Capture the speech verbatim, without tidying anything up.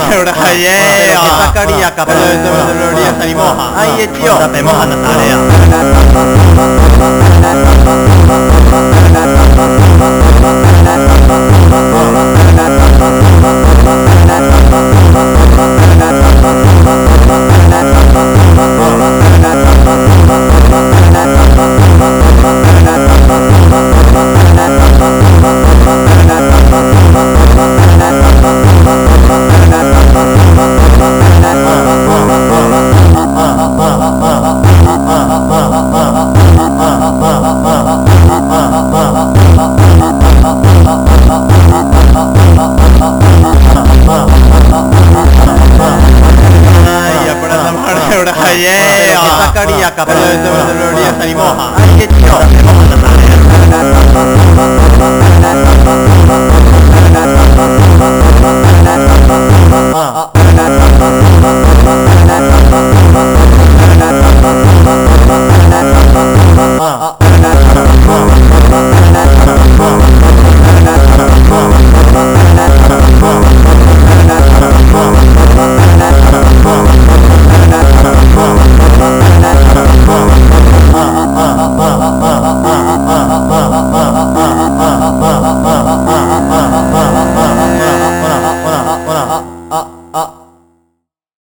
Ahora ayer, sacaría capaz de teoría esta moja. Ahí tío, tapemos a la tarea. Ahora ayer, sacaría capaz de teoría esta moja. Ahí tío.